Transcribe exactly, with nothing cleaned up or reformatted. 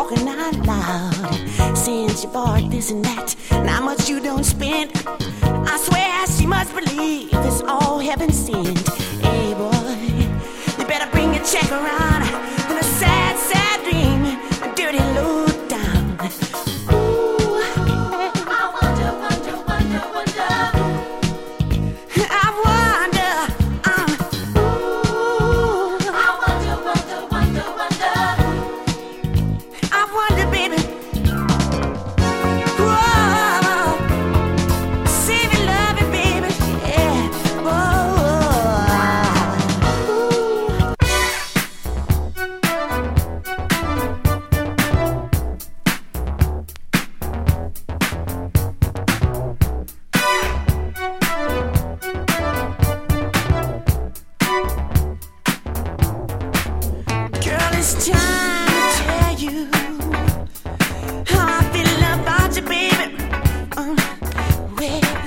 talking out loud. Since you bought this and that, and how much you don't spend, I swear she must believe it's all heaven sent. Hey boy, you better bring your check around. In a sad, sad dream, a dirty low down. Ooh, I wonder, wonder, wonder, wonder. I wonder, um, ooh, I wonder, wonder, wonder, wonder. I wonder, baby. Whoa, save it, love it, baby. Yeah, whoa, ooh. Girl, it's time to tell you how I feel about you, baby. Uh, well,